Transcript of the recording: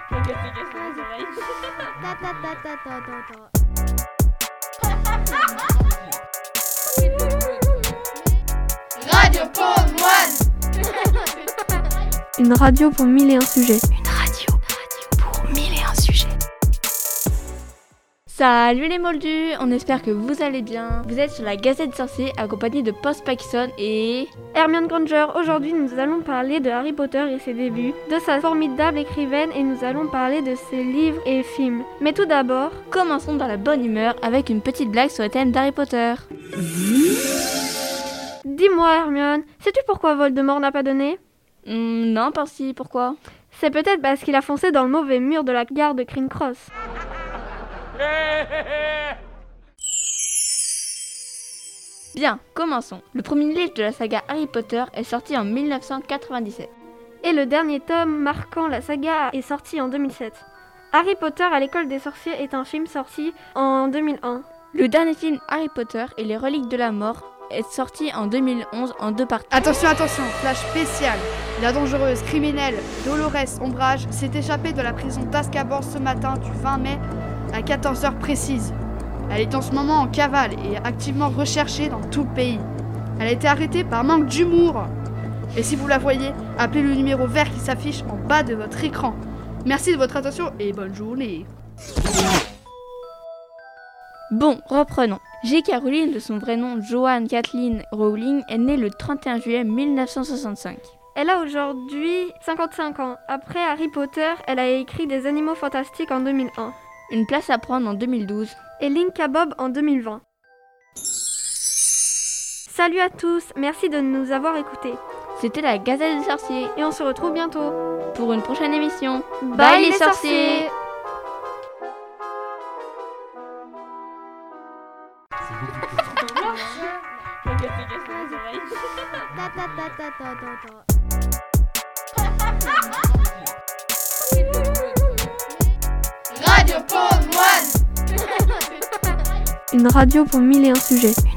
Radio Pôle Moine. Une radio pour 1001 sujets. Une radio pour 1001 sujets. Salut les moldus, on espère que vous allez bien. Vous êtes sur la Gazette des Sorciers accompagné de Post Paxson et Hermione Granger. Aujourd'hui, nous allons parler de Harry Potter et ses débuts, de sa formidable écrivaine et nous allons parler de ses livres et films. Mais tout d'abord, commençons dans la bonne humeur avec une petite blague sur le thème d'Harry Potter. Dis-moi Hermione, sais-tu pourquoi Voldemort n'a pas donné ? Non, Percy, pourquoi ? C'est peut-être parce qu'il a foncé dans le mauvais mur de la gare de Green Cross. Bien, commençons. Le premier livre de la saga Harry Potter est sorti en 1997. Et le dernier tome marquant la saga est sorti en 2007. Harry Potter à l'école des sorciers est un film sorti en 2001. Le dernier film Harry Potter et les reliques de la mort est sorti en 2011 en 2 parties. Attention, flash spécial. La dangereuse criminelle Dolores Ombrage s'est échappée de la prison d'Azkaban ce matin du 20 mai à 14h précise. Elle est en ce moment en cavale et activement recherchée dans tout le pays. Elle a été arrêtée par manque d'humour. Et si vous la voyez, appelez le numéro vert qui s'affiche en bas de votre écran. Merci de votre attention et bonne journée. Bon, reprenons. J.K. Rowling, de son vrai nom Joanne Kathleen Rowling, est née le 31 juillet 1965. Elle a aujourd'hui 55 ans. Après Harry Potter, elle a écrit des Animaux Fantastiques en 2001. Une place à prendre en 2012. Et Link Bob en 2020. Salut à tous, merci de nous avoir écoutés. C'était la Gazette des Sorciers. Et on se retrouve bientôt pour une prochaine émission. Bye les sorciers. Radio Pôle Moine. Une radio pour 1001 sujets.